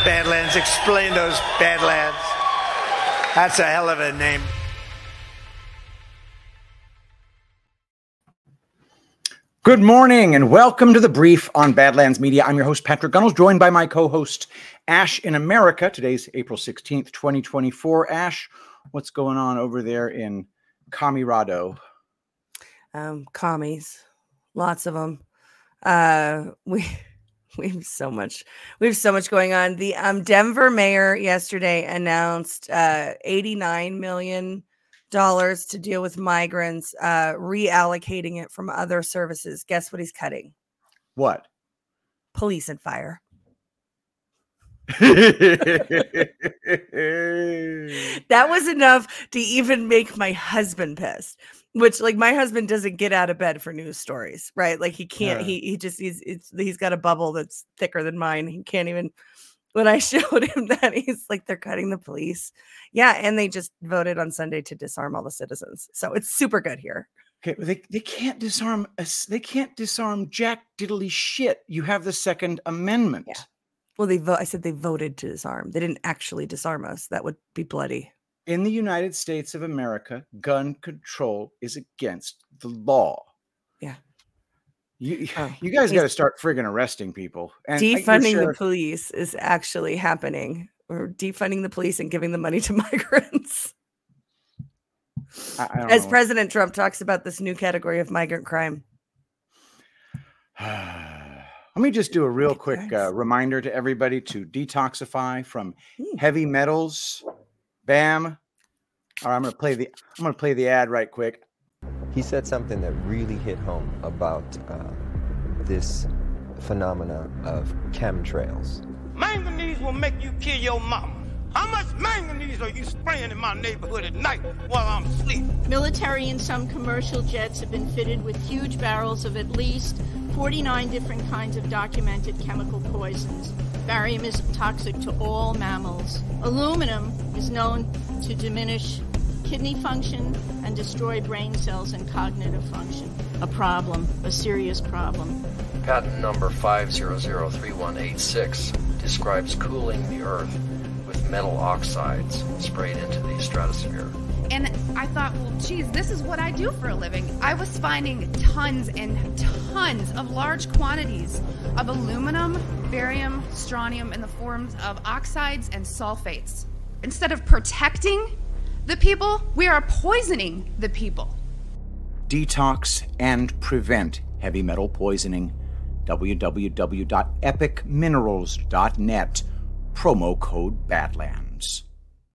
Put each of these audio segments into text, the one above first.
Badlands. Explain those Badlands. That's a hell of a name. Good morning and welcome to the brief on Badlands Media. I'm your host, Patrick Gunnels, joined by my co-host, Ash in America. Today's April 16th, 2024. Ash, what's going on over there in Camirado? Commies, lots of them. We have so much going on. The Denver mayor yesterday announced $89 million to deal with migrants, reallocating it from other services. Guess what he's cutting? What? Police and fire. That was enough to even make my husband pissed, which, like, my husband doesn't get out of bed for news stories, right? Like, he can't, he's got a bubble that's thicker than mine. He can't even, when I showed him that, he's like, they're cutting the police. Yeah. And they just voted on Sunday to disarm all the citizens. So it's super good here. Okay, they can't disarm us. They can't disarm jack diddly shit. You have the Second Amendment. Yeah. Well, I said they voted to disarm. They didn't actually disarm us. That would be bloody. In the United States of America, gun control is against the law. Yeah. You guys got to start friggin' arresting people. And defunding the police is actually happening. We're defunding the police and giving the money to migrants. As President Trump talks about this new category of migrant crime. Let me just do a real quick reminder to everybody to detoxify from heavy metals. Bam. All right, I'm gonna play the ad right quick. He said something that really hit home about this phenomena of chemtrails. Manganese will make you kill your mama. How much manganese are you spraying in my neighborhood at night while I'm asleep? Military and some commercial jets have been fitted with huge barrels of at least 49 different kinds of documented chemical poisons. Barium is toxic to all mammals. Aluminum is known to diminish kidney function and destroy brain cells and cognitive function. A problem, a serious problem. Patent number 5003186 describes cooling the Earth with metal oxides sprayed into the stratosphere. And I thought, well, geez, this is what I do for a living. I was finding tons and tons of large quantities of aluminum, barium, strontium in the forms of oxides and sulfates. Instead of protecting the people, we are poisoning the people. Detox and prevent heavy metal poisoning. www.epicminerals.net. Promo code Badlands.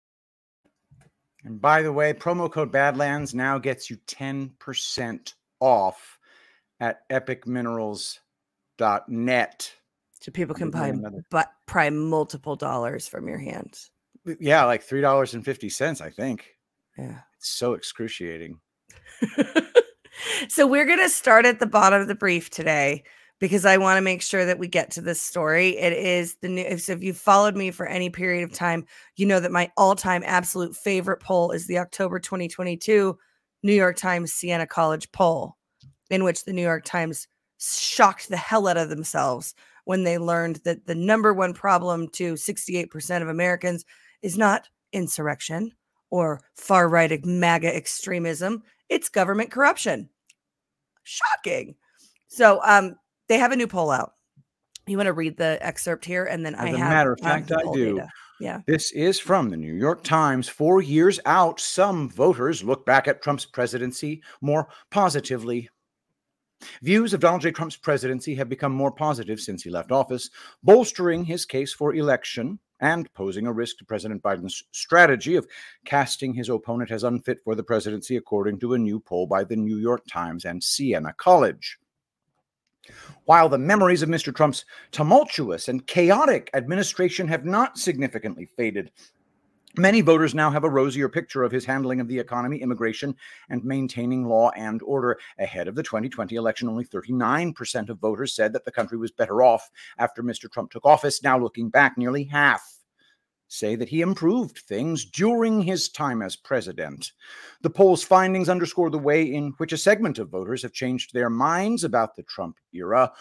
And by the way, promo code Badlands now gets you 10% off at epicminerals.net. So people can pry multiple dollars from your hands. Yeah, like $3.50, I think. Yeah. It's so excruciating. So we're going to start at the bottom of the brief today, because I want to make sure that we get to this story. It is the new. So if you've followed me for any period of time, you know that my all-time absolute favorite poll is the October 2022 New York Times Siena College poll, in which the New York Times shocked the hell out of themselves when they learned that the number one problem to 68% of Americans is not insurrection or far-right MAGA extremism. It's government corruption. Shocking. So, they have a new poll out. You want to read the excerpt here? And then As a matter of fact, I do. Data. Yeah. This is from the New York Times. 4 years out, some voters look back at Trump's presidency more positively. Views of Donald J. Trump's presidency have become more positive since he left office, bolstering his case for election and posing a risk to President Biden's strategy of casting his opponent as unfit for the presidency, according to a new poll by the New York Times and Siena College. While the memories of Mr. Trump's tumultuous and chaotic administration have not significantly faded, many voters now have a rosier picture of his handling of the economy, immigration, and maintaining law and order. Ahead of the 2020 election, only 39% of voters said that the country was better off after Mr. Trump took office. Now, looking back, nearly half say that he improved things during his time as president. The poll's findings underscore the way in which a segment of voters have changed their minds about the Trump era.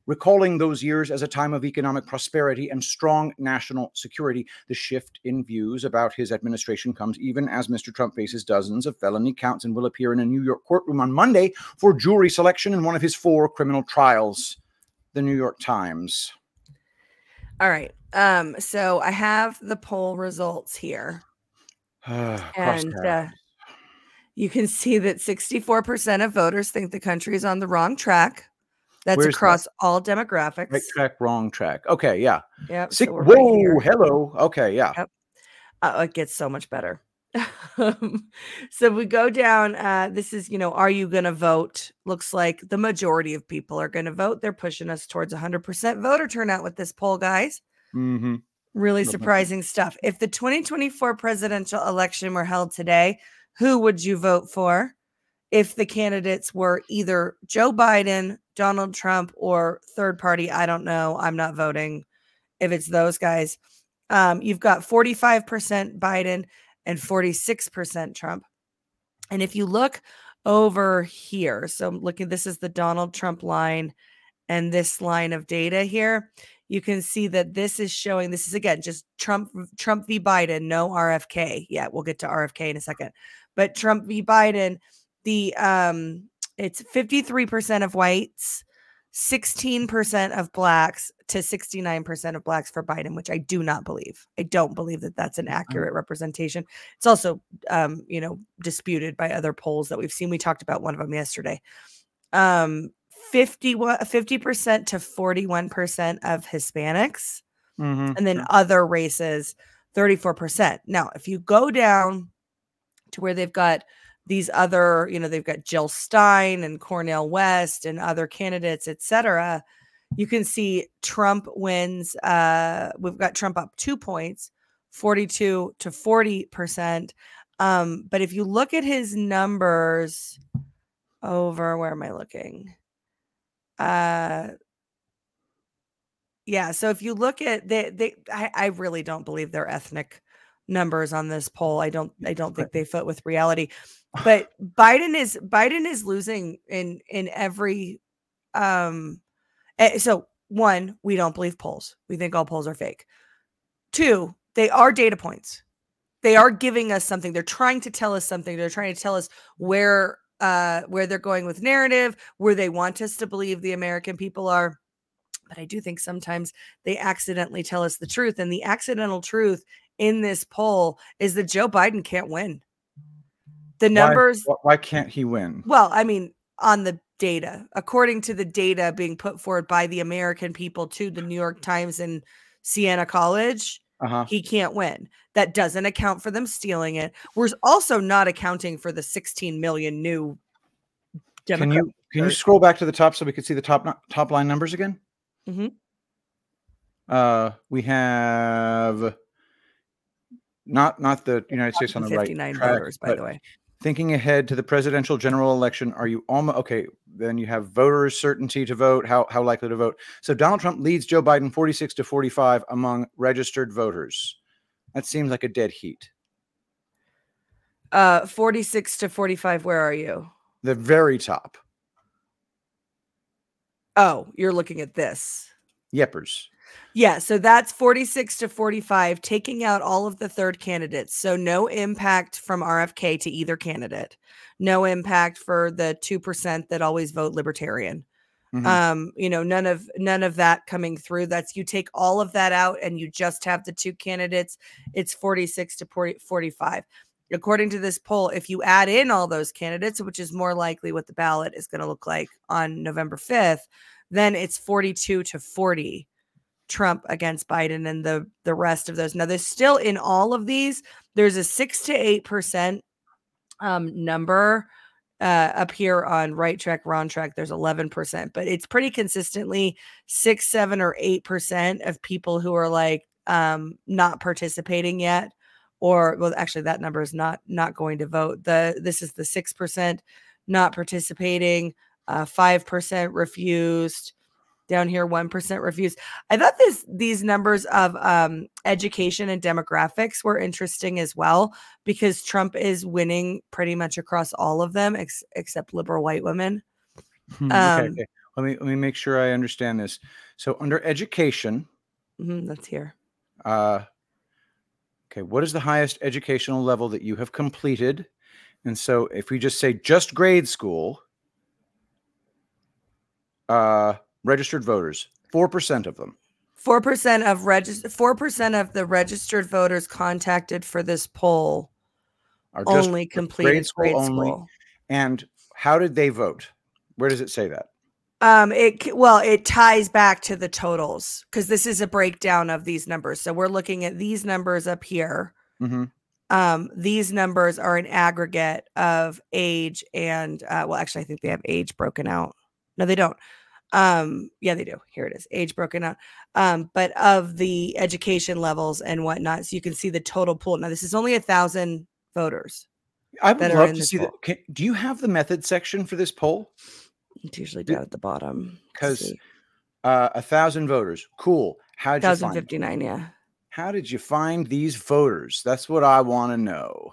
recalling those years as a time of economic prosperity and strong national security. The shift in views about his administration comes even as Mr. Trump faces dozens of felony counts and will appear in a New York courtroom on Monday for jury selection in one of his 4 criminal trials. The New York Times. All right. So I have the poll results here. And you can see that 64% of voters think the country is on the wrong track. That's Where's across all demographics. Right track, wrong track. Okay, yeah. Yep. Whoa, hello. Okay, yeah. Yep. It gets so much better. So we go down. This is, are you going to vote? Looks like the majority of people are going to vote. They're pushing us towards 100% voter turnout with this poll, guys. Mm-hmm. Really surprising stuff. If the 2024 presidential election were held today, who would you vote for? If the candidates were either Joe Biden, Donald Trump, or third party, I don't know. I'm not voting. If it's those guys, you've got 45% Biden and 46% Trump. And if you look over here, so this is the Donald Trump line and this line of data here, you can see that this is showing, this is again, just Trump v. Biden, no RFK. Yeah, we'll get to RFK in a second. But Trump v. Biden, it's 53% of whites, 16% of blacks to 69% of blacks for Biden, which I do not believe. I don't believe that that's an accurate representation. It's also, disputed by other polls that we've seen. We talked about one of them yesterday. 50% to 41% of Hispanics, and then other races, 34%. Now, if you go down to where they've got these other, they've got Jill Stein and Cornel West and other candidates, etc. You can see Trump wins. We've got Trump up 2 points, 42 to 40%. But if you look at his numbers over, where am I looking? Yeah. So if you look at I really don't believe their ethnic numbers on this poll. I don't think they fit with reality. But Biden is losing in every. So 1, we don't believe polls. We think all polls are fake. 2, they are data points. They are giving us something. They're trying to tell us something. They're trying to tell us where they're going with narrative, where they want us to believe the American people are. But I do think sometimes they accidentally tell us the truth. And the accidental truth in this poll is that Joe Biden can't win. The numbers. Why can't he win? Well, I mean, on the data, according to the data being put forward by the American people to the New York Times and Siena College, he can't win. That doesn't account for them stealing it. We're also not accounting for the 16 million new Democrats. Can you scroll back to the top so we can see the top line numbers again? Mm-hmm. We have not the United States on the right 59 track, voters, by the way. Thinking ahead to the presidential general election, are you almost okay? Then you have voters' certainty to vote. How likely to vote? So Donald Trump leads Joe Biden 46 to 45 among registered voters. That seems like a dead heat. 46 to 45. Where are you? The very top. Oh, you're looking at this. Yepers. Yeah, so that's 46 to 45, taking out all of the third candidates. So no impact from RFK to either candidate. No impact for the 2% that always vote libertarian. None of that coming through. That's, you take all of that out and you just have the 2 candidates. It's 46 to 45. According to this poll, if you add in all those candidates, which is more likely what the ballot is going to look like on November 5th, then it's 42 to 40 Trump against Biden and the rest of those. Now, there's still in all of these, there's a 6 to 8% number up here on right track, wrong track. There's 11%, but it's pretty consistently 6, 7, or 8% of people who are like not participating yet. Or, well, actually, that number is not going to vote. This is the 6% not participating, 5% refused. Down here, 1% refused. I thought these numbers of education and demographics were interesting as well, because Trump is winning pretty much across all of them, except liberal white women. Okay. Let me make sure I understand this. So under education, That's here. okay, what is the highest educational level that you have completed? And so if we just say just grade school, registered voters, 4% of them. 4% of the registered voters contacted for this poll Are just only completed grade school. And how did they vote? Where does it say that? It ties back to the totals because this is a breakdown of these numbers. So we're looking at these numbers up here. These numbers are an aggregate of age and actually I think they have age broken out. No, they don't. Yeah, they do. Here it is. Age broken out. But of the education levels and whatnot. So you can see the total pool. Now this is only 1,000 voters. I would love to see that. Do you have the method section for this poll? It's usually down at the bottom. Because 1,000 voters. Cool. How'd you find 1,059, yeah. How did you find these voters? That's what I want to know.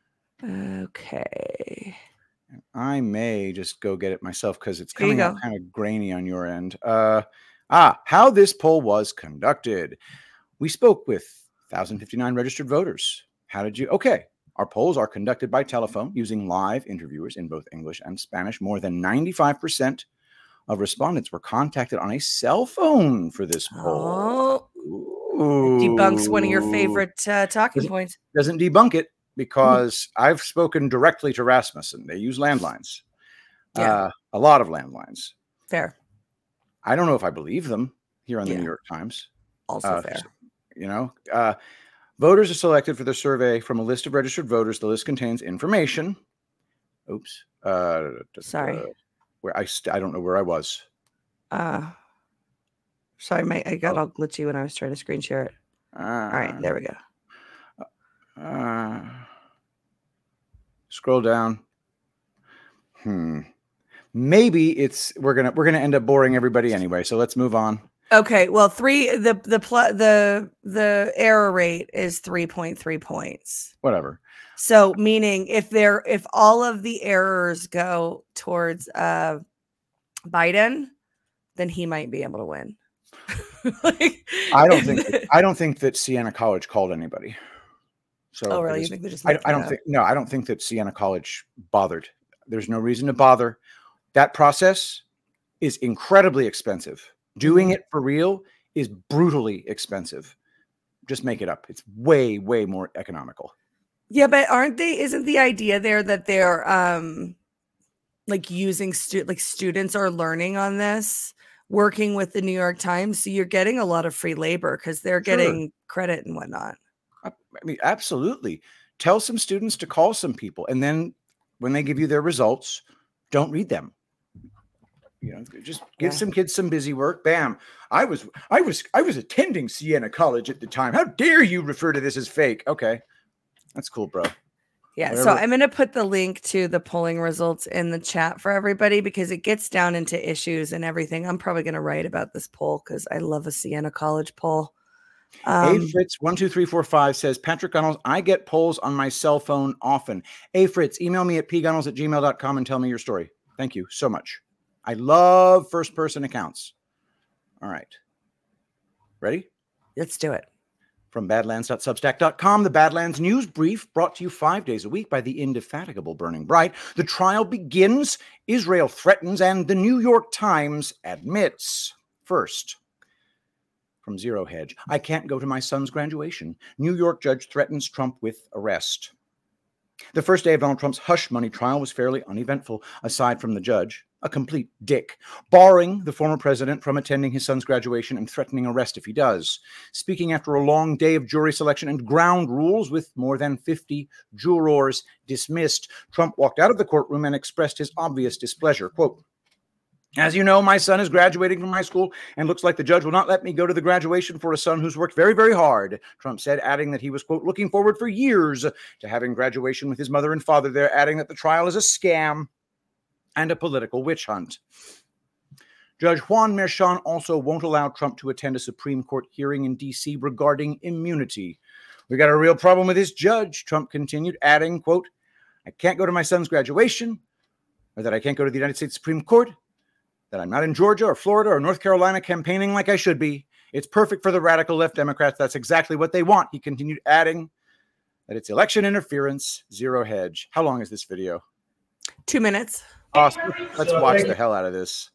Okay. I may just go get it myself because it's coming out kind of grainy on your end. How this poll was conducted. We spoke with 1,059 registered voters. How did you? Okay. Our polls are conducted by telephone using live interviewers in both English and Spanish. More than 95% of respondents were contacted on a cell phone for this poll. Debunks one of your favorite talking points. Doesn't debunk it because I've spoken directly to Rasmussen. They use landlines. A lot of landlines. Fair. I don't know if I believe them here on the New York Times. Also fair. Voters are selected for the survey from a list of registered voters. The list contains information. Oops. Sorry. Where I don't know where I was. Sorry, I got all glitchy when I was trying to screen share it. All right, there we go. Scroll down. Maybe we're gonna end up boring everybody anyway. So let's move on. Okay, well, the error rate is 3.3 points. Whatever. So meaning if all of the errors go towards Biden, then he might be able to win. I don't think that Siena College called anybody. So really? You think they just I don't think that Siena College bothered. There's no reason to bother. That process is incredibly expensive. Doing it for real is brutally expensive. Just make it up. It's way, way more economical. Yeah, but isn't the idea there that they're using students are learning on this, working with the New York Times, so you're getting a lot of free labor because they're getting credit and whatnot. I mean, absolutely. Tell some students to call some people, and then when they give you their results, don't read them. Just give some kids some busy work. Bam. I was attending Siena College at the time. How dare you refer to this as fake? Okay. That's cool, bro. Yeah. Whatever. So I'm going to put the link to the polling results in the chat for everybody because it gets down into issues and everything. I'm probably going to write about this poll because I love a Siena College poll. Fritz 12345 says, Patrick Gunnels, I get polls on my cell phone often. Fritz, email me at pgunnels@gmail.com and tell me your story. Thank you so much. I love first-person accounts. All right. Ready? Let's do it. From badlands.substack.com, the Badlands News Brief brought to you 5 days a week by the indefatigable Burning Bright. The trial begins, Israel threatens, and the New York Times admits. First, from Zero Hedge, I can't go to my son's graduation. New York judge threatens Trump with arrest. The first day of Donald Trump's hush money trial was fairly uneventful, aside from the judge, a complete dick, barring the former president from attending his son's graduation and threatening arrest if he does. Speaking after a long day of jury selection and ground rules with more than 50 jurors dismissed, Trump walked out of the courtroom and expressed his obvious displeasure. Quote, as you know, my son is graduating from high school and looks like the judge will not let me go to the graduation for a son who's worked very, very hard, Trump said, adding that he was, quote, looking forward for years to having graduation with his mother and father there, adding that the trial is a scam and a political witch hunt. Judge Juan Merchan also won't allow Trump to attend a Supreme Court hearing in D.C. regarding immunity. We got a real problem with this judge, Trump continued, adding, quote, I can't go to my son's graduation, or that I can't go to the United States Supreme Court. that I'm not in Georgia or Florida or North Carolina campaigning like I should be. It's perfect for the radical left Democrats. That's exactly what they want. He continued, adding that it's election interference, zero hedge. How long is this video? 2 minutes. Awesome. Let's watch the hell out of this.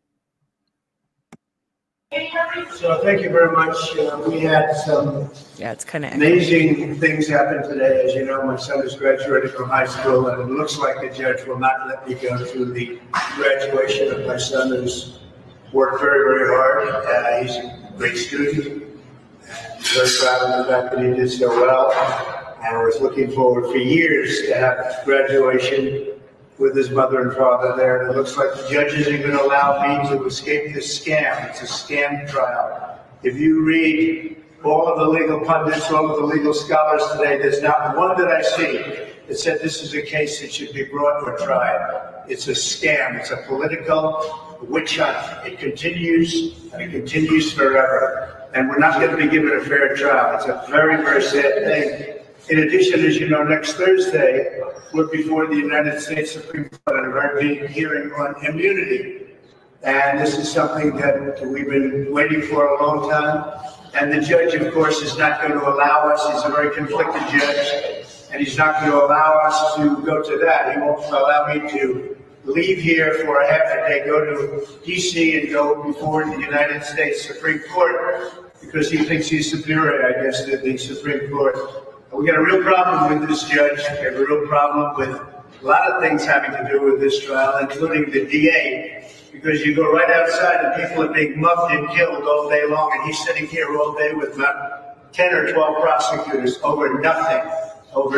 So thank you very much. We had some it's kind of amazing things happen today. As you know, my son is graduating from high school, and it looks like the judge will not let me go to the graduation of my son, who's worked very, very hard. He's a great student. I'm very proud of the fact that he did so well. And I was looking forward for years to have graduation with his mother and father there. And it looks like the judge isn't going to allow me to escape this scam. It's a scam trial. If you read all of the legal pundits, all of the legal scholars today, there's not one that I see that said this is a case that should be brought or tried. It's a scam. It's a political witch hunt. It continues, and it continues forever. And we're not going to be given a fair trial. It's a very, very sad thing. In addition, as you know, next Thursday, we're before the United States Supreme Court on a very big hearing on immunity. And this is something that we've been waiting for a long time. And the judge, of course, is not going to allow us. He's a very conflicted judge. And he's not going to allow us to go to that. He won't allow me to leave here for a half a day, go to D.C. and go before the United States Supreme Court because he thinks he's superior, I guess, to the Supreme Court. We got a real problem with this judge. We have a real problem with a lot of things having to do with this trial, including the DA, because you go right outside and people are being mugged and killed all day long, and he's sitting here all day with about 10 or 12 prosecutors over nothing, over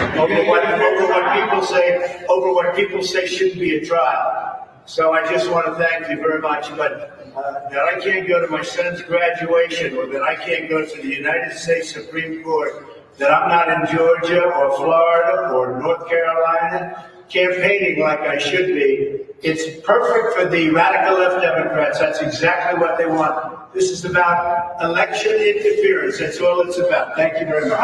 what people say shouldn't be a trial. So I just want to thank you very much, but that I can't go to my son's graduation or that I can't go to the United States Supreme Court, that I'm not in Georgia or Florida or North Carolina campaigning like I should be. It's perfect for the radical left Democrats. That's exactly what they want. This is about election interference. That's all it's about. Thank you very much.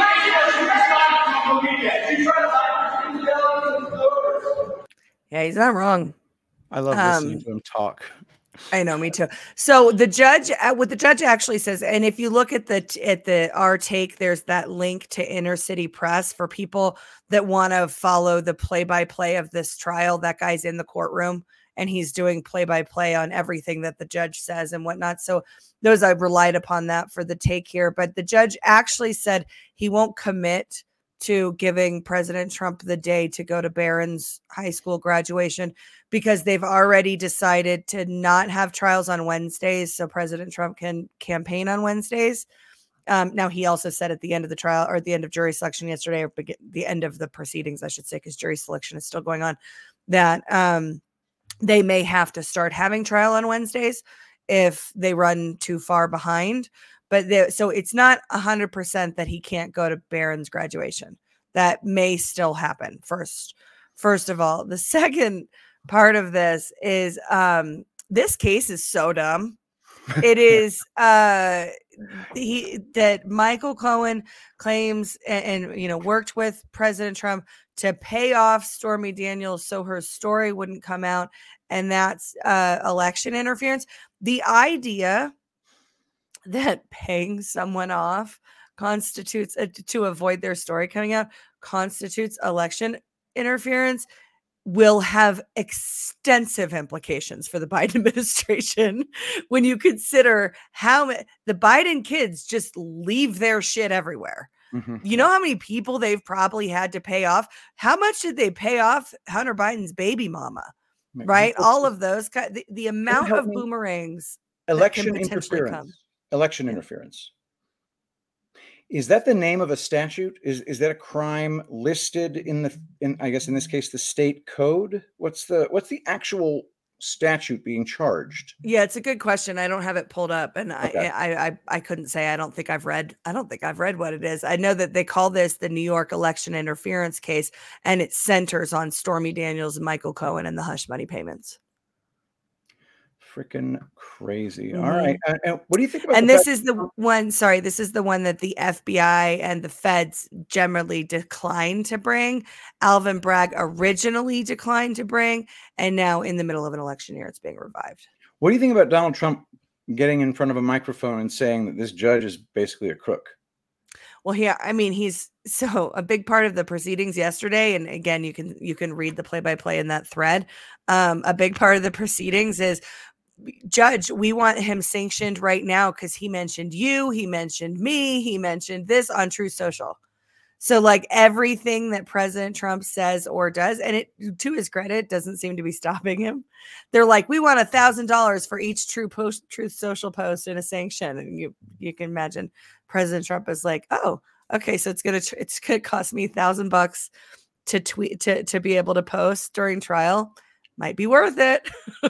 Yeah, he's not wrong. I love listening to him talk. I know, me too. So the judge, what the judge actually says, and if you look at our take, there's that link to Inner City Press for people that want to follow the play-by-play of this trial. That guy's in the courtroom and he's doing play-by-play on everything that the judge says and whatnot. So those, I relied upon that for the take here. But the judge actually said he won't commit to giving President Trump the day to go to Barron's high school graduation because they've already decided to not have trials on Wednesdays so President Trump can campaign on Wednesdays. Now, he also said at the end of the trial, or at the end of jury selection yesterday, or the end of the proceedings, I should say, because jury selection is still going on, that they may have to start having trial on Wednesdays if they run too far behind. But so it's not 100% that he can't go to Barron's graduation. That may still happen. First of all, the second part of this is this case is so dumb. It is that Michael Cohen claims and worked with President Trump to pay off Stormy Daniels so her story wouldn't come out, and that's election interference. The idea that paying someone off constitutes to avoid their story coming out constitutes election interference will have extensive implications for the Biden administration when you consider how the Biden kids just leave their shit everywhere. Mm-hmm. You know how many people they've probably had to pay off? How much did they pay off Hunter Biden's baby mama? Right? All of those, the amount of boomerangs. Election interference. Election interference. Is that the name of a statute? Is that a crime listed in I guess in this case the state code? What's the actual statute being charged? Yeah, it's a good question. I don't have it pulled up, and okay. I couldn't say. I don't think I've read what it is. I know that they call this the New York election interference case, and it centers on Stormy Daniels and Michael Cohen and the hush money payments. freaking crazy. All Mhm. right. And what do you think about And the this fact? is the one, sorry, this is the one that the FBI and the feds generally decline to bring. Alvin Bragg originally declined to bring, and now in the middle of an election year, it's being revived. What do you think about Donald Trump getting in front of a microphone and saying that this judge is basically a crook? Well, I mean, he's so a big part of the proceedings yesterday, and again, you can read the play-by-play in that thread. A big part of the proceedings is, Judge, we want him sanctioned right now because he mentioned you, he mentioned me, he mentioned this on Truth Social. So like everything that President Trump says or does, and it, to his credit, doesn't seem to be stopping him. They're like, we want $1,000 for each Truth Social post in a sanction, and you can imagine President Trump is like, oh, okay, so it's gonna cost me $1,000 to tweet to be able to post during trial. Might be worth it.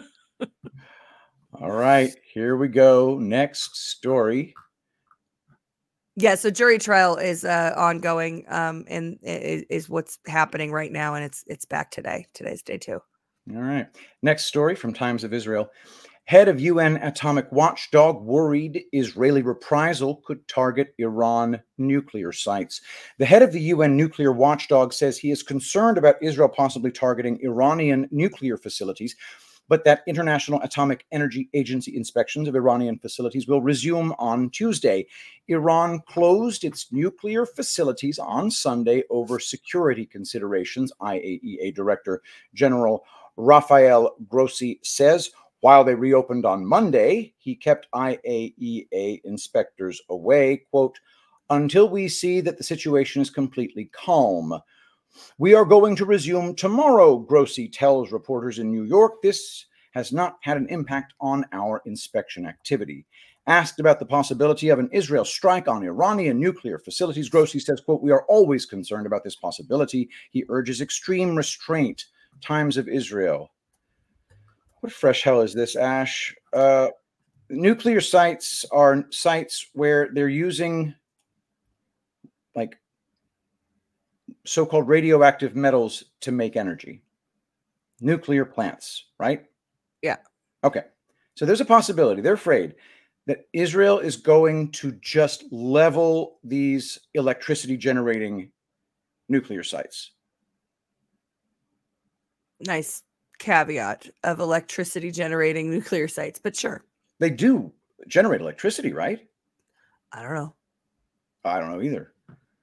All right, here we go. Next story. Yeah, so jury trial is ongoing, and is what's happening right now, and it's back today. Today's day 2. All right. Next story from Times of Israel. Head of UN atomic watchdog worried Israeli reprisal could target Iran nuclear sites. The head of the UN nuclear watchdog says he is concerned about Israel possibly targeting Iranian nuclear facilities, but that International Atomic Energy Agency inspections of Iranian facilities will resume on Tuesday. Iran closed its nuclear facilities on Sunday over security considerations, IAEA Director General Rafael Grossi says. While they reopened on Monday, he kept IAEA inspectors away, quote, until we see that the situation is completely calm. We are going to resume tomorrow, Grossi tells reporters in New York. This has not had an impact on our inspection activity. Asked about the possibility of an Israel strike on Iranian nuclear facilities, Grossi says, quote, we are always concerned about this possibility. He urges extreme restraint. Times of Israel. What fresh hell is this, Ash? Nuclear sites are sites where they're using like so-called radioactive metals to make energy. Nuclear plants, right? Yeah. Okay. So there's a possibility. They're afraid that Israel is going to just level these electricity generating nuclear sites. Nice caveat of electricity generating nuclear sites, but sure. They do generate electricity, right? I don't know. I don't know either.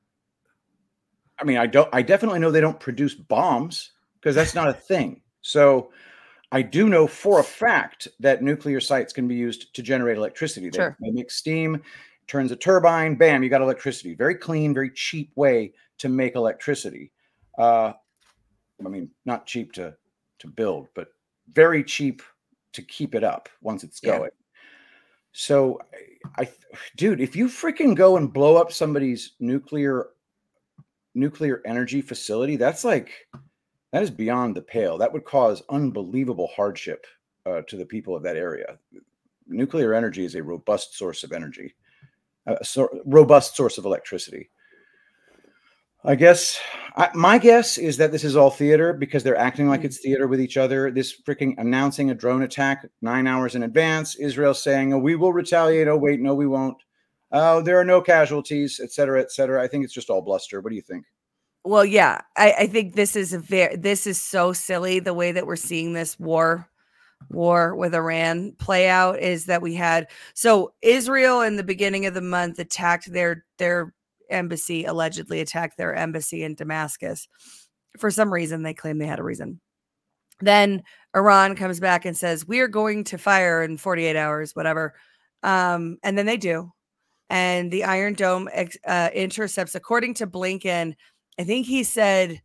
I mean, I definitely know they don't produce bombs because that's not a thing. So I do know for a fact that nuclear sites can be used to generate electricity. They make steam, turns a turbine, bam, you got electricity. Very clean, very cheap way to make electricity. I mean, not cheap to build, but very cheap to keep it up once it's going. So, dude, if you freaking go and blow up somebody's nuclear energy facility, that is beyond the pale. That would cause unbelievable hardship to the people of that area. Nuclear energy is a robust source of energy, robust source of electricity. I guess my guess is that this is all theater because they're acting like it's theater with each other. This freaking announcing a drone attack 9 hours in advance. Israel saying, oh, we will retaliate. Oh, wait, no, we won't. Oh, there are no casualties, et cetera, et cetera. I think it's just all bluster. What do you think? Well, yeah, I think this is so silly. The way that we're seeing this war with Iran play out is that we had, so Israel in the beginning of the month attacked their embassy, allegedly attacked their embassy in Damascus. For some reason, they claim they had a reason. Then Iran comes back and says, we are going to fire in 48 hours, whatever. And then they do. And the Iron Dome intercepts, according to Blinken, I think he said,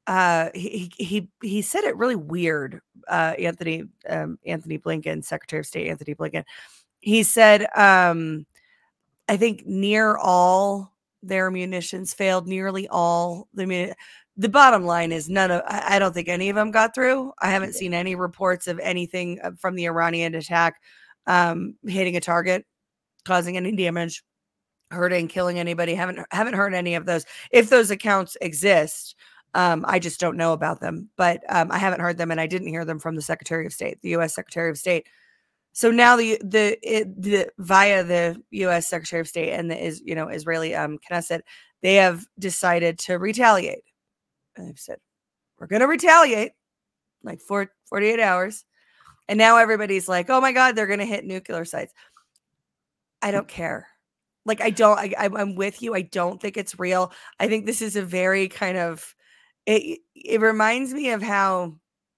he said it really weird. Anthony Blinken, Secretary of State Anthony Blinken, he said, I think near all their munitions failed. Nearly all the bottom line is I don't think any of them got through. I haven't seen any reports of anything from the Iranian attack hitting a target, causing any damage, hurting, killing anybody. Haven't heard any of those. If those accounts exist, I just don't know about them. But I haven't heard them, and I didn't hear them from the Secretary of State, the U.S. Secretary of State. So now the via the U.S. Secretary of State and the Israeli Knesset, they have decided to retaliate. And they've said, we're going to retaliate like 48 hours. And now everybody's like, oh my God, they're going to hit nuclear sites. I don't care. Like, I'm with you. I don't think it's real. I think this is a very kind of, it reminds me of how,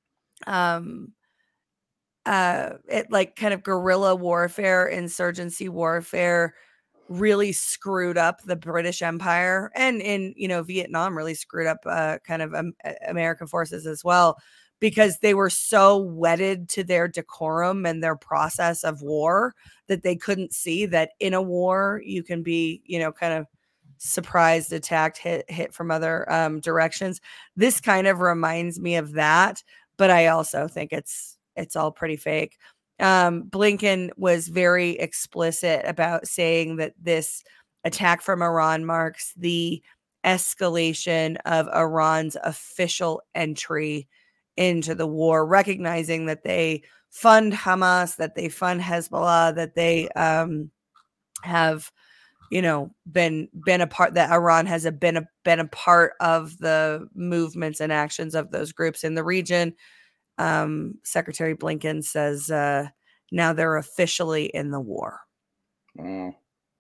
it like kind of guerrilla warfare, insurgency warfare really screwed up the British Empire, and in Vietnam really screwed up kind of American forces as well, because they were so wedded to their decorum and their process of war that they couldn't see that in a war you can be kind of surprised, attacked, hit from other directions. This kind of reminds me of that, but I also think it's all pretty fake. Blinken was very explicit about saying that this attack from Iran marks the escalation of Iran's official entry into the war, recognizing that they fund Hamas, that they fund Hezbollah, that they have been a part, that Iran has been a part of the movements and actions of those groups in the region. Secretary Blinken says now they're officially in the war. We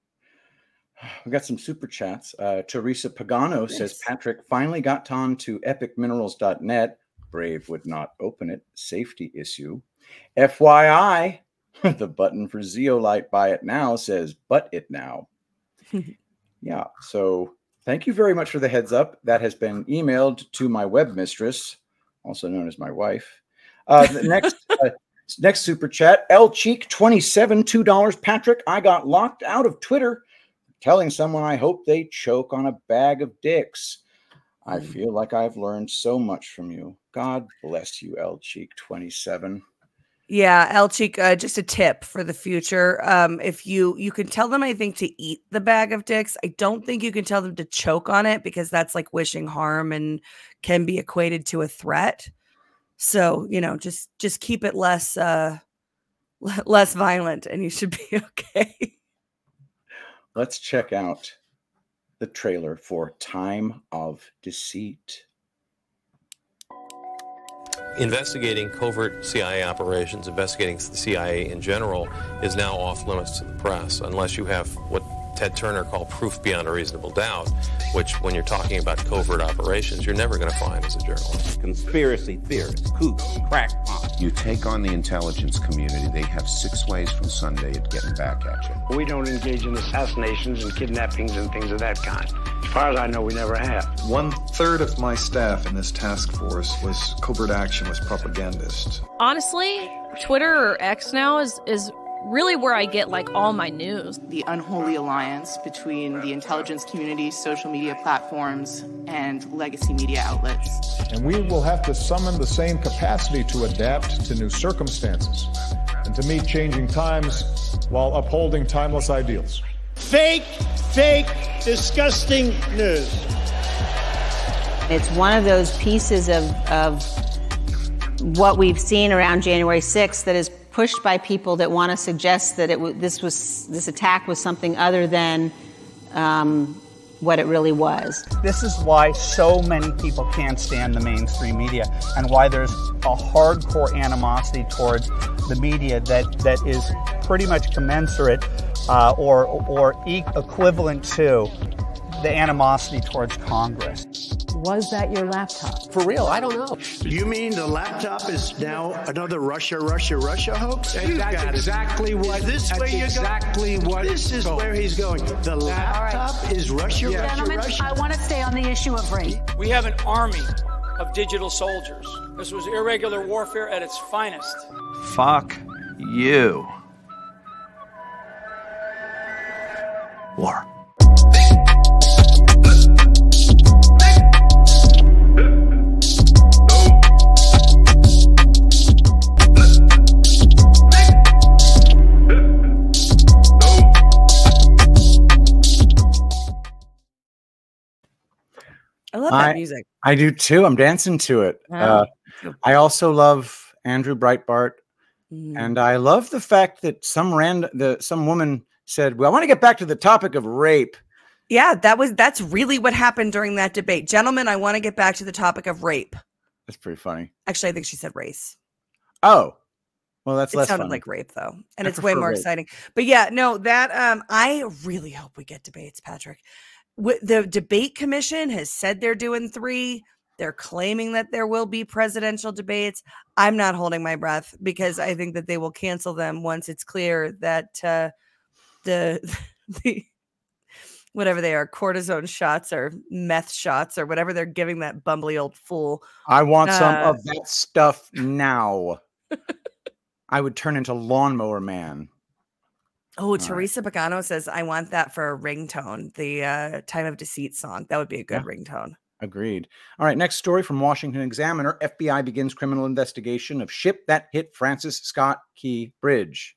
got some super chats. Teresa Pagano says, Patrick finally got on to epicminerals.net. Brave would not open it. Safety issue. FYI, the button for Zeolite buy it now says, but it now. Yeah. So thank you very much for the heads up. That has been emailed to my web mistress, also known as my wife. The next super chat, L Cheek 27, $2. Patrick, I got locked out of Twitter telling someone I hope they choke on a bag of dicks. I feel like I've learned so much from you. God bless you, L Cheek 27. Yeah, El Cheek, just a tip for the future. If you can tell them, I think, to eat the bag of dicks. I don't think you can tell them to choke on it, because that's like wishing harm and can be equated to a threat. So, just keep it less violent and you should be okay. Let's check out the trailer for Time of Deceit. Investigating covert CIA operations, investigating the CIA in general, is now off limits to the press unless you have what Ted Turner called proof beyond a reasonable doubt, which, when you're talking about covert operations, you're never going to find as a journalist. Conspiracy theorists, kooks, crackpots. You take on the intelligence community, they have 6 ways from Sunday at getting back at you. We don't engage in assassinations and kidnappings and things of that kind. As far as I know, we never have. 1/3 of my staff in this task force was covert action, was propagandists. Honestly, Twitter or X now is really where I get like all my news. The unholy alliance between the intelligence community, social media platforms, and legacy media outlets. And we will have to summon the same capacity to adapt to new circumstances and to meet changing times while upholding timeless ideals. Fake, disgusting news. It's one of those pieces of what we've seen around January 6th that is pushed by people that want to suggest that this attack was something other than what it really was. This is why so many people can't stand the mainstream media, and why there's a hardcore animosity towards the media that is pretty much commensurate or equivalent to the animosity towards Congress. Was that your laptop? For real, I don't know. You mean the laptop is now another Russia hoax? That's exactly what. This is where he's going. The laptop is Russia. Gentlemen, I want to stay on the issue of race. We have an army of digital soldiers. This was irregular warfare at its finest. Fuck you. War. I love that music. I do too. I'm dancing to it. I also love Andrew Breitbart. And I love the fact that some woman said, well, I want to get back to the topic of rape. Yeah, that's really what happened during that debate. Gentlemen, I want to get back to the topic of rape. That's pretty funny. Actually, I think she said race. Oh, well, that's less It sounded funny. like rape, though. And I it's way prefer more rape. exciting. But yeah, no, that I really hope we get debates, Patrick. The debate commission has said they're doing 3. They're claiming that there will be presidential debates. I'm not holding my breath because I think that they will cancel them once it's clear that the whatever they are, cortisone shots or meth shots or whatever they're giving that bumbly old fool. I want some of that stuff now. I would turn into Lawnmower Man. Oh, Teresa Pagano says, I want that for a ringtone, the Time of Deceit song. That would be a good ringtone. Agreed. All right, next story from Washington Examiner. FBI begins criminal investigation of ship that hit Francis Scott Key Bridge.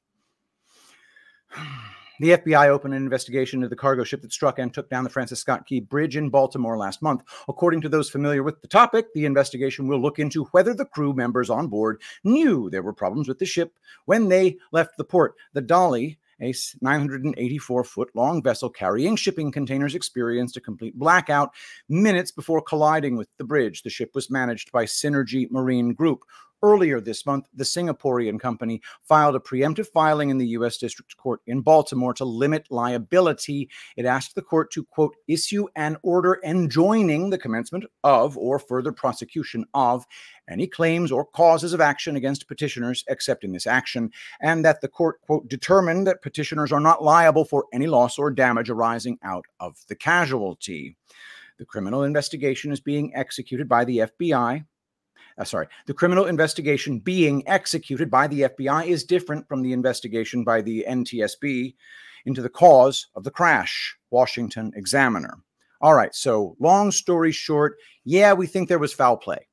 The FBI opened an investigation into the cargo ship that struck and took down the Francis Scott Key Bridge in Baltimore last month. According to those familiar with the topic, the investigation will look into whether the crew members on board knew there were problems with the ship when they left the port. The Dolly, a 984-foot-long vessel carrying shipping containers, experienced a complete blackout minutes before colliding with the bridge. The ship was managed by Synergy Marine Group. Earlier this month, the Singaporean company filed a preemptive filing in the U.S. District Court in Baltimore to limit liability. It asked the court to, quote, issue an order enjoining the commencement of or further prosecution of any claims or causes of action against petitioners except in this action, and that the court, quote, determined that petitioners are not liable for any loss or damage arising out of the casualty. The criminal investigation is being executed by the FBI. The criminal investigation being executed by the FBI is different from the investigation by the NTSB into the cause of the crash. Washington Examiner. All right, so long story short, yeah, we think there was foul play.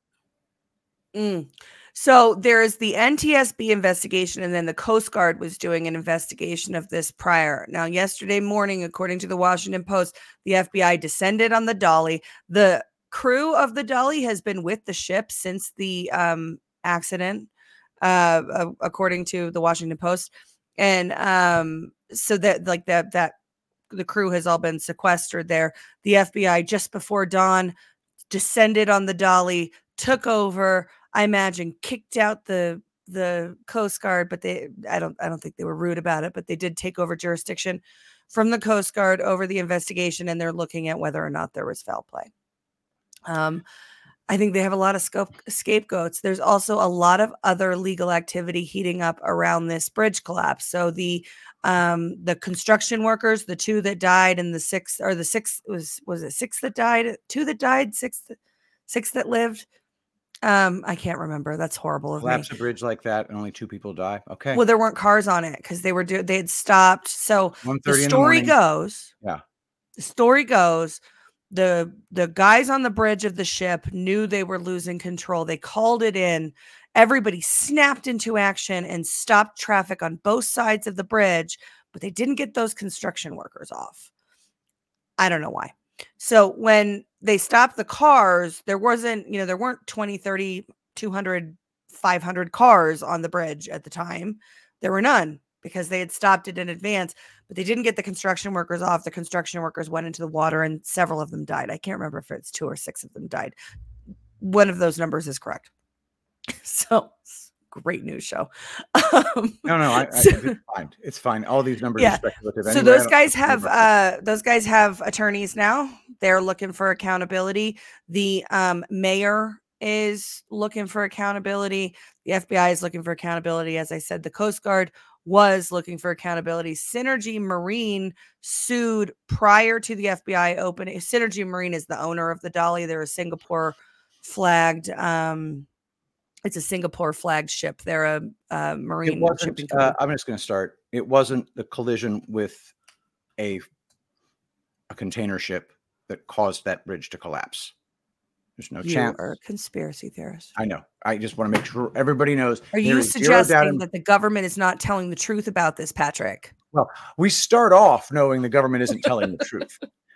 So there's the NTSB investigation, and then the Coast Guard was doing an investigation of this prior. Now, yesterday morning, according to the Washington Post, the FBI descended on the Dolly. The crew of the Dolly has been with the ship since the accident, according to the Washington Post, and so that the crew has all been sequestered there. The FBI just before dawn descended on the Dolly, took over. I imagine kicked out the Coast Guard, but I don't think they were rude about it, but they did take over jurisdiction from the Coast Guard over the investigation, and they're looking at whether or not there was foul play. I think they have a lot of scapegoats. There's also a lot of other legal activity heating up around this bridge collapse. So the construction workers, the 2 that died, and the 6 was it 6 that died, 2 that died, 6 that lived. I can't remember. That's horrible of me. Collapse a bridge like that and only 2 people die. Okay. Well, there weren't cars on it because they had stopped. So the story goes. Yeah. The story goes. The guys on the bridge of the ship knew they were losing control. They called it in. Everybody snapped into action and stopped traffic on both sides of the bridge, but they didn't get those construction workers off. I don't know why. So when they stopped the cars, there weren't 20, 30, 200, 500 cars on the bridge at the time. There were none because they had stopped it in advance, but they didn't get the construction workers off. The construction workers went into the water and several of them died. I can't remember if it's 2 or 6 of them died. One of those numbers is correct. So great news show. No, it's fine. It's fine. All these numbers are speculative. So those guys have attorneys now. They're looking for accountability. The mayor is looking for accountability. The FBI is looking for accountability. As I said, the Coast Guard was looking for accountability. Synergy Marine sued prior to the FBI opening. Synergy Marine is the owner of the Dolly. They're a Singapore flagged. It's a Singapore flagged ship. They're a marine shipping company. I'm just going to start. It wasn't the collision with a container ship that caused that bridge to collapse. There's no chance. You are a conspiracy theorist. I know. I just want to make sure everybody knows. Are you suggesting that the government is not telling the truth about this, Patrick? Well, we start off knowing the government isn't telling the truth.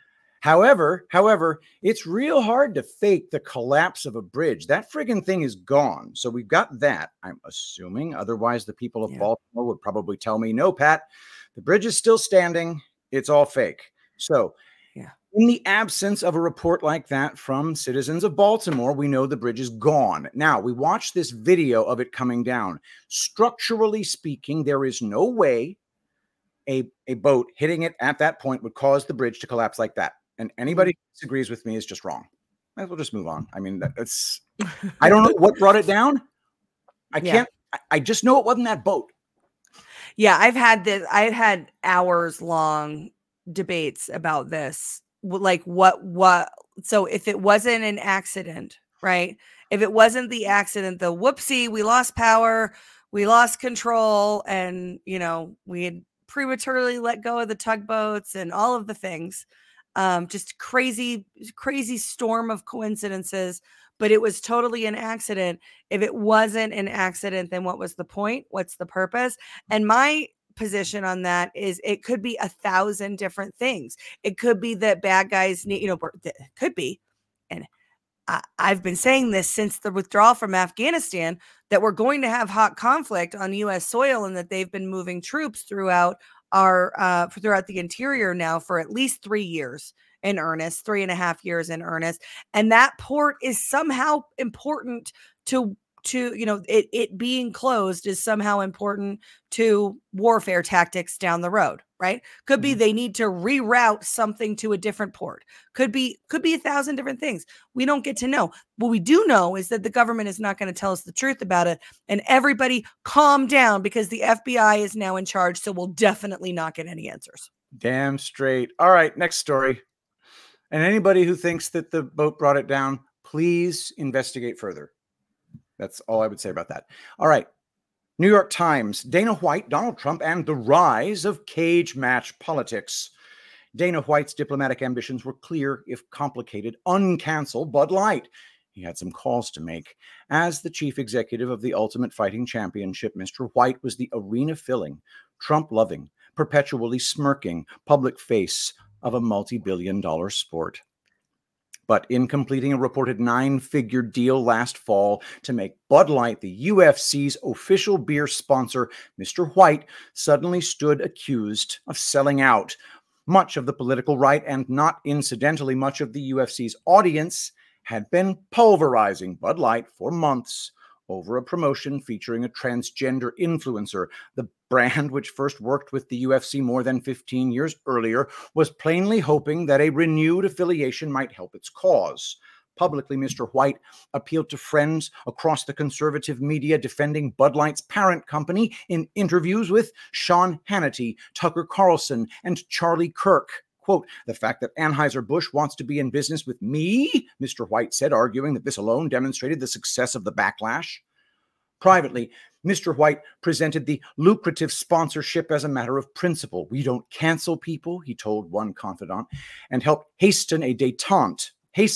However, it's real hard to fake the collapse of a bridge. That friggin' thing is gone. So we've got that, I'm assuming. Otherwise, the people of Baltimore would probably tell me, no, Pat, the bridge is still standing. It's all fake. So in the absence of a report like that from citizens of Baltimore, we know the bridge is gone. Now, we watched this video of it coming down. Structurally speaking, there is no way a boat hitting it at that point would cause the bridge to collapse like that. And anybody who disagrees with me is just wrong. Might as well just move on. I mean, that's, I don't know what brought it down. I just know it wasn't that boat. Yeah, I've had hours long debates about this. Like what, so if it wasn't an accident, right? If it wasn't the accident, the whoopsie, we lost power, we lost control, and, you know, we had prematurely let go of the tugboats and all of the things. Just crazy storm of coincidences, but it was totally an accident. If it wasn't an accident, then what was the point? What's the purpose? And my position on that is it could be 1,000 different things. It could be that bad guys need, it could be. And I've been saying this since the withdrawal from Afghanistan, that we're going to have hot conflict on U.S. soil, and that they've been moving troops throughout throughout the interior now for at least 3 years in earnest, 3.5 years in earnest. And that port is somehow important to it being closed is somehow important to warfare tactics down the road, right? Could be they need to reroute something to a different port. Could be 1,000 different things. We don't get to know. What we do know is that the government is not going to tell us the truth about it. And everybody calm down, because the FBI is now in charge. So we'll definitely not get any answers. Damn straight. All right, next story. And anybody who thinks that the boat brought it down, please investigate further. That's all I would say about that. All right. New York Times, Dana White, Donald Trump, and the rise of cage match politics. Dana White's diplomatic ambitions were clear, if complicated. Uncancel Bud Light. He had some calls to make. As the chief executive of the Ultimate Fighting Championship, Mr. White was the arena-filling, Trump-loving, perpetually smirking public face of a multi-billion-dollar sport. But in completing a reported 9-figure deal last fall to make Bud Light the UFC's official beer sponsor, Mr. White suddenly stood accused of selling out. Much of the political right, and not incidentally much of the UFC's audience, had been pulverizing Bud Light for months over a promotion featuring a transgender influencer. The brand, which first worked with the UFC more than 15 years earlier, was plainly hoping that a renewed affiliation might help its cause. Publicly, Mr. White appealed to friends across the conservative media defending Bud Light's parent company in interviews with Sean Hannity, Tucker Carlson, and Charlie Kirk. Quote, "The fact that Anheuser-Busch wants to be in business with me," Mr. White said, arguing that this alone demonstrated the success of the backlash. Privately, Mr. White presented the lucrative sponsorship as a matter of principle. "We don't cancel people," he told one confidant, and helped hasten a detente.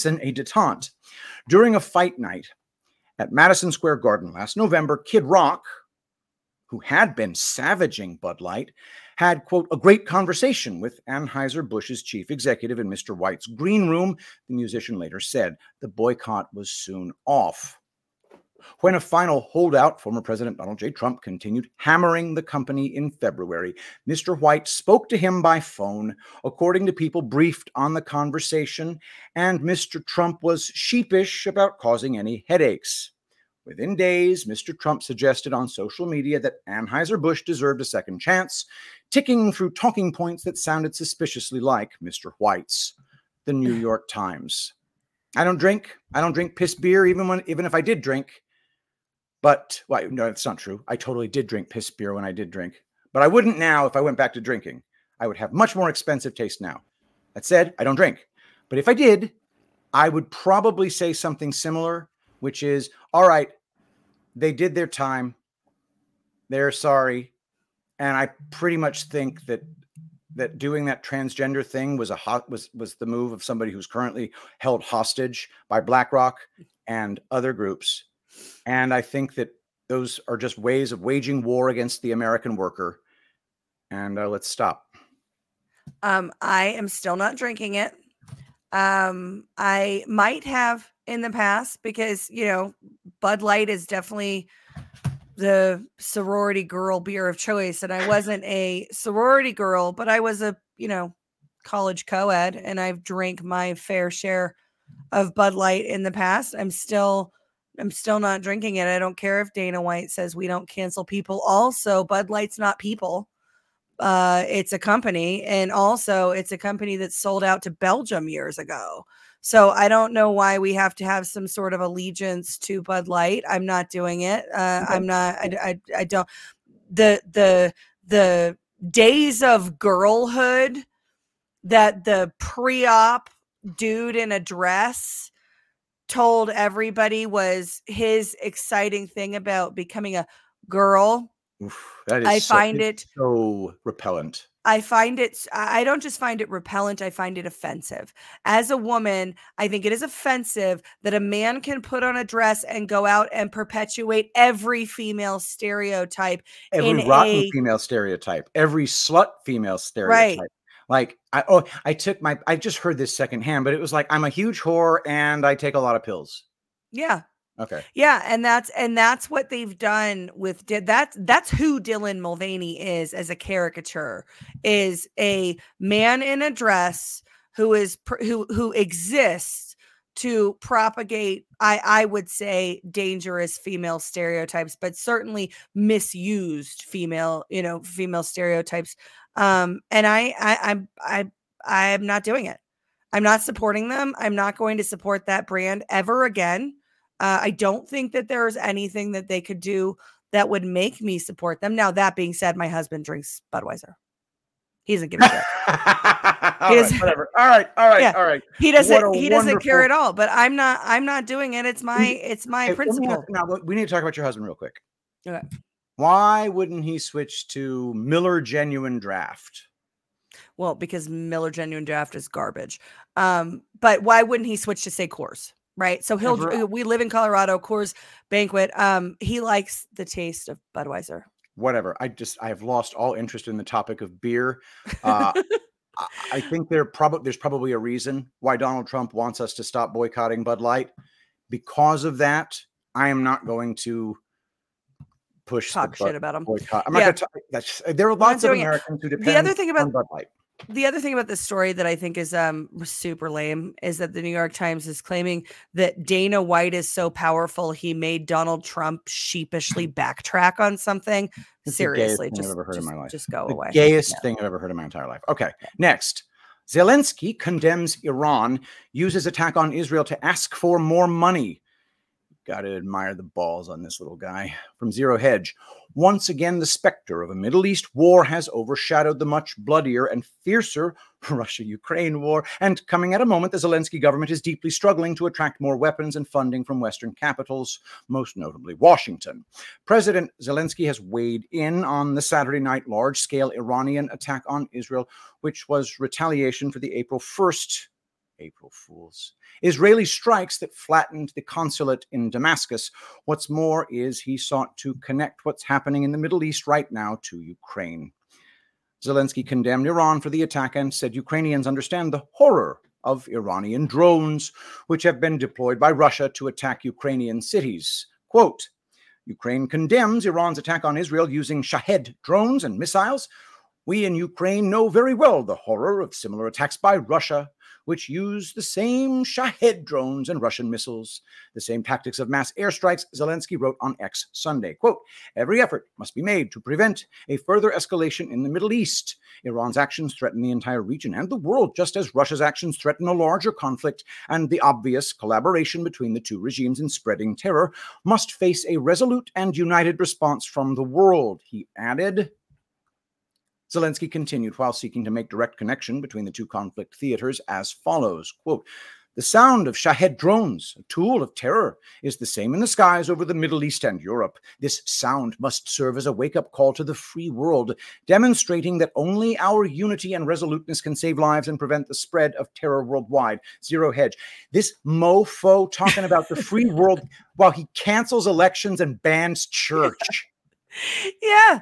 During a fight night at Madison Square Garden last November, Kid Rock, who had been savaging Bud Light, had, quote, "a great conversation with Anheuser-Busch's chief executive in Mr. White's green room," the musician later said. The boycott was soon off. When a final holdout, former President Donald J. Trump, continued hammering the company in February, Mr. White spoke to him by phone, according to people briefed on the conversation, and Mr. Trump was sheepish about causing any headaches. Within days, Mr. Trump suggested on social media that Anheuser-Busch deserved a second chance, ticking through talking points that sounded suspiciously like Mr. White's. The New York Times. I don't drink piss beer, even if I did drink. But, well, no, it's not true. I totally did drink piss beer when I did drink. But I wouldn't now if I went back to drinking. I would have much more expensive taste now. That said, I don't drink. But if I did, I would probably say something similar, which is, all right, they did their time. They're sorry. And I pretty much think that doing that transgender thing was was the move of somebody who's currently held hostage by BlackRock and other groups. And I think that those are just ways of waging war against the American worker. And let's stop. I am still not drinking it. I might have in the past because, Bud Light is definitely the sorority girl beer of choice. And I wasn't a sorority girl, but I was a, college co-ed, and I've drank my fair share of Bud Light in the past. I'm still not drinking it. I don't care if Dana White says we don't cancel people. Also, Bud Light's not people. It's a company, and also it's a company that sold out to Belgium years ago. So I don't know why we have to have some sort of allegiance to Bud Light. I'm not doing it. I'm not. I don't. The days of girlhood that the pre-op dude in a dress told everybody was his exciting thing about becoming a girl. Oof, that is so repellent. I don't just find it repellent, I find it offensive. As a woman, I think it is offensive that a man can put on a dress and go out and perpetuate every female stereotype. Every rotten female stereotype, every slut female stereotype. Right. Like, I just heard this secondhand, but it was like, I'm a huge whore and I take a lot of pills. Yeah. Okay. Yeah, and that's what they've done with that's who Dylan Mulvaney is as a caricature, is a man in a dress who exists to propagate, I would say, dangerous female stereotypes, but certainly misused female stereotypes. And I'm not doing it. I'm not supporting them. I'm not going to support that brand ever again. I don't think that there's anything that they could do that would make me support them. Now, that being said, my husband drinks Budweiser. He doesn't give a shit. Whatever. All right. He doesn't care at all, but I'm not doing it. It's my principle. Now, we need to talk about your husband real quick. Okay. Why wouldn't he switch to Miller Genuine Draft? Well, because Miller Genuine Draft is garbage. But why wouldn't he switch to, say, Coors? Right. So we live in Colorado, Coors Banquet. He likes the taste of Budweiser. Whatever. I have lost all interest in the topic of beer. I think there's probably a reason why Donald Trump wants us to stop boycotting Bud Light. Because of that, I am not going to talk shit about him. Boycott. I'm not going to talk. There are lots of Americans who depend on Bud Light. The other thing about this story that I think is super lame is that the New York Times is claiming that Dana White is so powerful he made Donald Trump sheepishly backtrack on something. Seriously, just go away. Gayest thing I've ever heard in my entire life. Okay, next. Zelensky condemns Iran, uses attack on Israel to ask for more money. Got to admire the balls on this little guy. From Zero Hedge. Once again, the specter of a Middle East war has overshadowed the much bloodier and fiercer Russia-Ukraine war. And coming at a moment, the Zelensky government is deeply struggling to attract more weapons and funding from Western capitals, most notably Washington. President Zelensky has weighed in on the Saturday night large-scale Iranian attack on Israel, which was retaliation for the April 1st April Fools. Israeli strikes that flattened the consulate in Damascus. What's more is he sought to connect what's happening in the Middle East right now to Ukraine. Zelensky condemned Iran for the attack and said Ukrainians understand the horror of Iranian drones, which have been deployed by Russia to attack Ukrainian cities. Quote, Ukraine condemns Iran's attack on Israel using Shahed drones and missiles. We in Ukraine know very well the horror of similar attacks by Russia, which use the same Shahed drones and Russian missiles, the same tactics of mass airstrikes, Zelensky wrote on X Sunday. Quote, every effort must be made to prevent a further escalation in the Middle East. Iran's actions threaten the entire region and the world, just as Russia's actions threaten a larger conflict, and the obvious collaboration between the two regimes in spreading terror must face a resolute and united response from the world, he added. Zelensky continued while seeking to make direct connection between the two conflict theaters as follows, quote, the sound of Shahed drones, a tool of terror, is the same in the skies over the Middle East and Europe. This sound must serve as a wake-up call to the free world, demonstrating that only our unity and resoluteness can save lives and prevent the spread of terror worldwide. Zero Hedge. This mofo talking about the free world while he cancels elections and bans church. Yeah.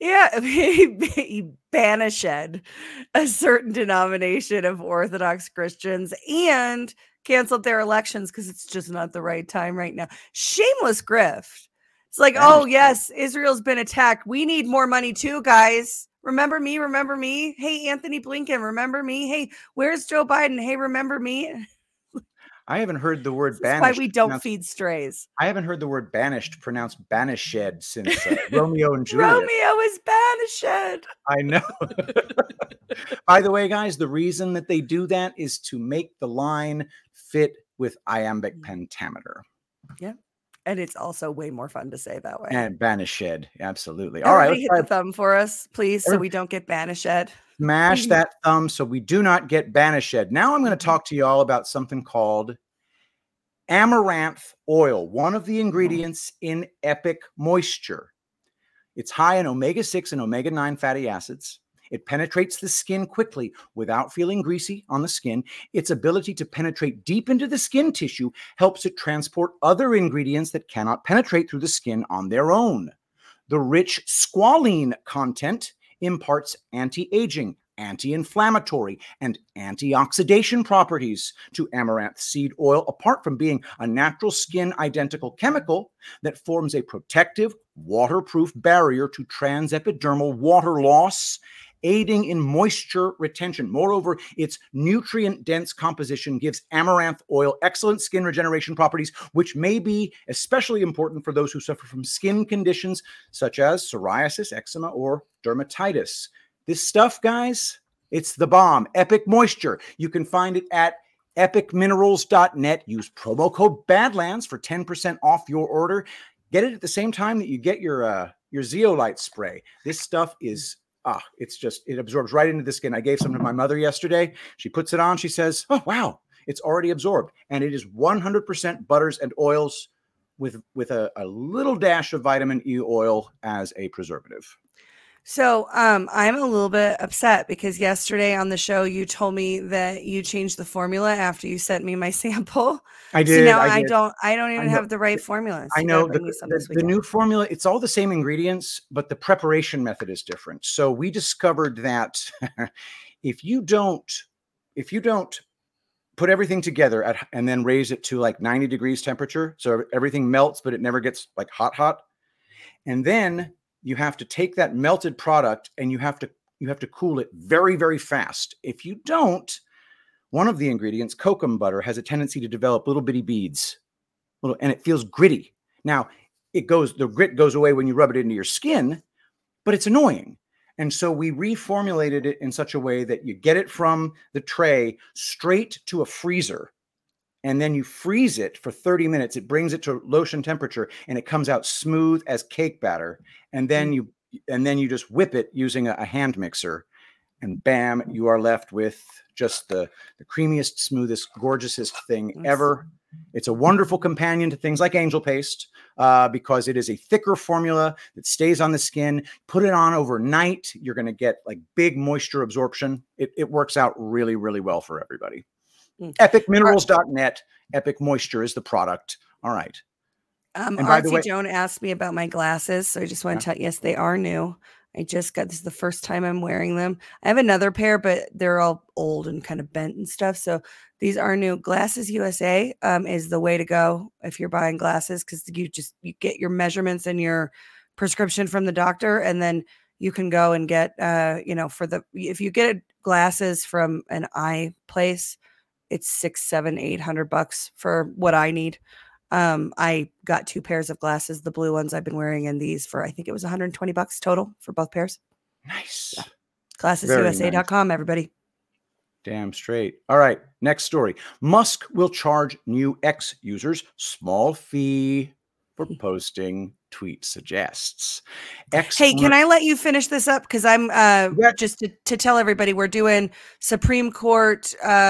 He banished a certain denomination of Orthodox Christians and canceled their elections because it's just not the right time right now. Shameless grift. It's like, oh, yes, Israel's been attacked. We need more money too, guys. Remember me? Remember me? Hey, Anthony Blinken, remember me? Hey, where's Joe Biden? Hey, remember me? I haven't heard the word That's banished. why we don't feed strays. I haven't heard the word banished pronounced banished since Romeo and Juliet. Romeo is banished. I know. By the way, guys, the reason that they do that is to make the line fit with iambic pentameter. Yeah. And it's also way more fun to say that way. And banished. Absolutely. Everybody All right. hit the thumb for us, please, so we don't get banished. Smash that thumb so we do not get banished. Now I'm going to talk to you all about something called amaranth oil, one of the ingredients in Epic Moisture. It's high in omega-6 and omega-9 fatty acids. It penetrates the skin quickly without feeling greasy on the skin. Its ability to penetrate deep into the skin tissue helps it transport other ingredients that cannot penetrate through the skin on their own. The rich squalene content imparts anti-aging, anti-inflammatory, and antioxidation properties to amaranth seed oil, apart from being a natural skin identical chemical that forms a protective, waterproof barrier to transepidermal water loss, aiding in moisture retention. Moreover, its nutrient-dense composition gives amaranth oil excellent skin regeneration properties, which may be especially important for those who suffer from skin conditions such as psoriasis, eczema, or dermatitis. This stuff, guys, it's the bomb. Epic Moisture. You can find it at epicminerals.net. Use promo code BADLANDS for 10% off your order. Get it at the same time that you get your Zeolite spray. This stuff is it absorbs right into the skin. I gave some to my mother yesterday. She puts it on. She says, oh, wow, it's already absorbed. And it is 100% butters and oils with a little dash of vitamin E oil as a preservative. So I'm a little bit upset because yesterday on the show, you told me that you changed the formula after you sent me my sample. I did. So now I don't even have the right formula. So I know the new formula. It's all the same ingredients, but the preparation method is different. So we discovered that if you don't put everything together and then raise it to like 90 degrees temperature, so everything melts, but it never gets like hot, and then you have to take that melted product and you have to cool it very, very fast. If you don't, one of the ingredients, kokum butter, has a tendency to develop little bitty beads, and it feels gritty. Now, the grit goes away when you rub it into your skin, but it's annoying. And so we reformulated it in such a way that you get it from the tray straight to a freezer. And then you freeze it for 30 minutes. It brings it to lotion temperature and it comes out smooth as cake batter. And then you just whip it using a hand mixer, and bam, you are left with just the creamiest, smoothest, gorgeousest thing ever. It's a wonderful companion to things like angel paste because it is a thicker formula that stays on the skin. Put it on overnight. You're going to get like big moisture absorption. It works out really, really well for everybody. Epicminerals.net. Epic Moisture is the product. All right. And by the way, Joan asked me about my glasses, so I just want to tell you, yes, they are new. I just got this is the first time I'm wearing them. I have another pair, but they're all old and kind of bent and stuff. So these are new. Glasses USA is the way to go if you're buying glasses, because you get your measurements and your prescription from the doctor, and then you can go and get if you get glasses from an eye place, it's $600, $700, $800 for what I need. I got 2 pairs of glasses, the blue ones I've been wearing, and these for, I think it was $120 total for both pairs. Nice. Yeah. GlassesUSA.com, everybody. Damn straight. All right. Next story. Musk will charge new X users small fee for posting tweet suggests. Hey, can I let you finish this up? Because I'm just to tell everybody we're doing Supreme Court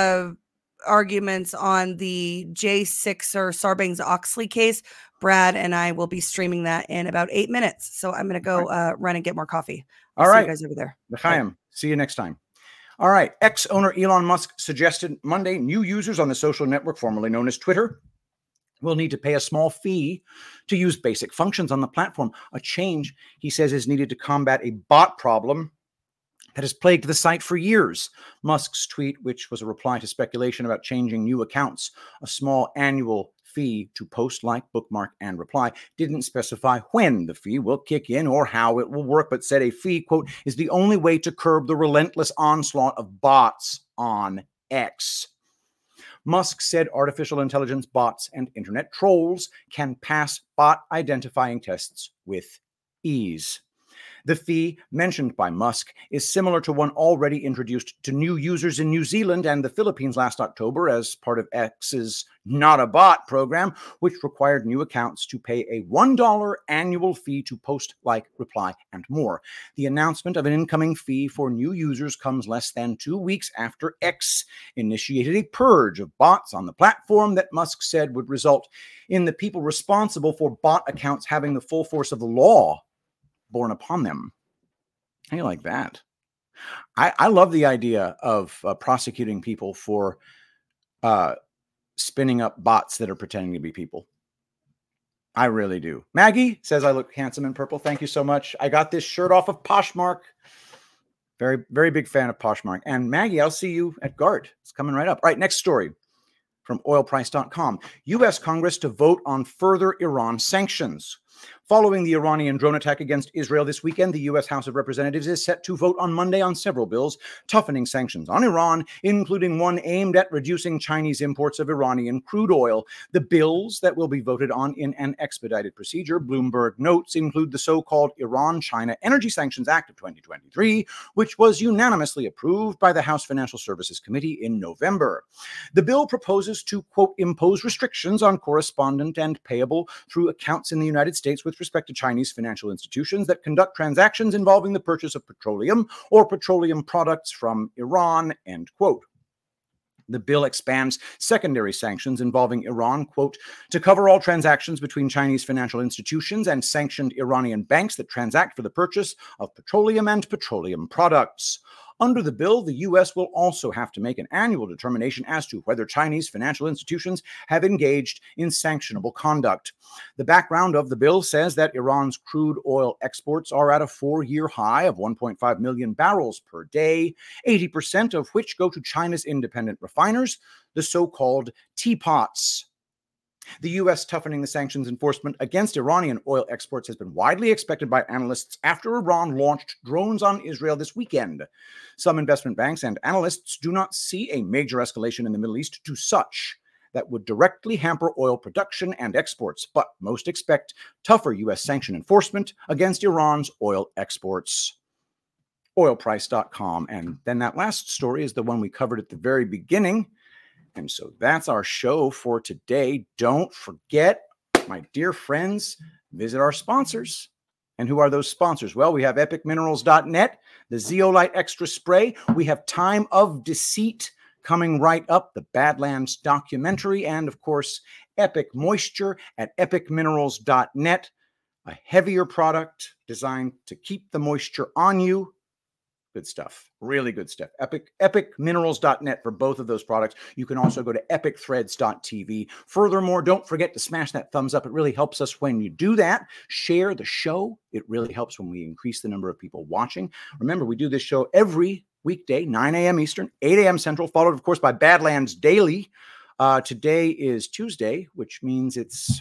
arguments on the J6 or Sarbanes-Oxley case. Brad and I will be streaming that in about 8 minutes. So I'm going to go run and get more coffee. All right. See you guys over there. L'chaim. See you next time. All right. X owner Elon Musk suggested Monday new users on the social network formerly known as Twitter will need to pay a small fee to use basic functions on the platform. A change, he says, is needed to combat a bot problem that has plagued the site for years. Musk's tweet, which was a reply to speculation about changing new accounts, a small annual fee to post, like, bookmark, and reply, didn't specify when the fee will kick in or how it will work, but said a fee, quote, is the only way to curb the relentless onslaught of bots on X. Musk said artificial intelligence bots and internet trolls can pass bot identifying tests with ease. The fee mentioned by Musk is similar to one already introduced to new users in New Zealand and the Philippines last October as part of X's Not a Bot program, which required new accounts to pay a $1 annual fee to post, like, reply, and more. The announcement of an incoming fee for new users comes less than 2 weeks after X initiated a purge of bots on the platform that Musk said would result in the people responsible for bot accounts having the full force of the law born upon them. How do you like that? I love the idea of prosecuting people for spinning up bots that are pretending to be people. I really do. Maggie says I look handsome in purple. Thank you so much. I got this shirt off of Poshmark. Very, very big fan of Poshmark. And Maggie, I'll see you at GART. It's coming right up. All right, next story from oilprice.com. U.S. Congress to vote on further Iran sanctions. Following the Iranian drone attack against Israel this weekend, the U.S. House of Representatives is set to vote on Monday on several bills toughening sanctions on Iran, including one aimed at reducing Chinese imports of Iranian crude oil. The bills that will be voted on in an expedited procedure, Bloomberg notes, include the so-called Iran-China Energy Sanctions Act of 2023, which was unanimously approved by the House Financial Services Committee in November. The bill proposes to, quote, impose restrictions on correspondent and payable through accounts in the United States with respect to Chinese financial institutions that conduct transactions involving the purchase of petroleum or petroleum products from Iran, end quote. The bill expands secondary sanctions involving Iran, quote, to cover all transactions between Chinese financial institutions and sanctioned Iranian banks that transact for the purchase of petroleum and petroleum products. Under the bill, the U.S. will also have to make an annual determination as to whether Chinese financial institutions have engaged in sanctionable conduct. The background of the bill says that Iran's crude oil exports are at a 4-year high of 1.5 million barrels per day, 80% of which go to China's independent refiners, the so-called teapots. The U.S. toughening the sanctions enforcement against Iranian oil exports has been widely expected by analysts after Iran launched drones on Israel this weekend. Some investment banks and analysts do not see a major escalation in the Middle East to such that would directly hamper oil production and exports, but most expect tougher U.S. sanction enforcement against Iran's oil exports. Oilprice.com. And then that last story is the one we covered at the very beginning. And so that's our show for today. Don't forget, my dear friends, visit our sponsors. And who are those sponsors? Well, we have epicminerals.net, the Zeolite Extra Spray. We have Time of Deceit coming right up, the Badlands documentary, and of course, Epic Moisture at epicminerals.net, a heavier product designed to keep the moisture on you. Good stuff. Really good stuff. Epicminerals.net for both of those products. You can also go to epicthreads.tv. Furthermore, don't forget to smash that thumbs up. It really helps us when you do that. Share the show. It really helps when we increase the number of people watching. Remember, we do this show every weekday, 9 a.m. Eastern, 8 a.m. Central, followed, of course, by Badlands Daily. Today is Tuesday, which means it's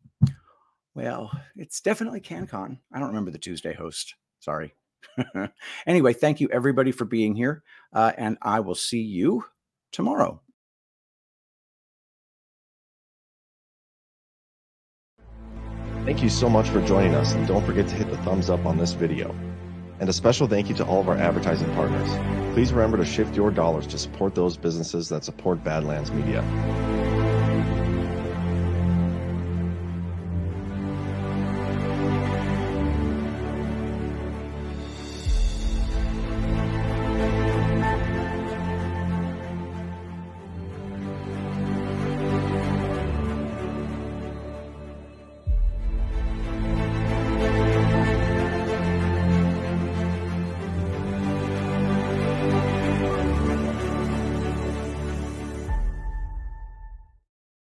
definitely CanCon. I don't remember the Tuesday host. Sorry. Anyway, thank you everybody for being here, and I will see you tomorrow. Thank you so much for joining us, and don't forget to hit the thumbs up on this video. And a special thank you to all of our advertising partners. Please remember to shift your dollars to support those businesses that support Badlands Media.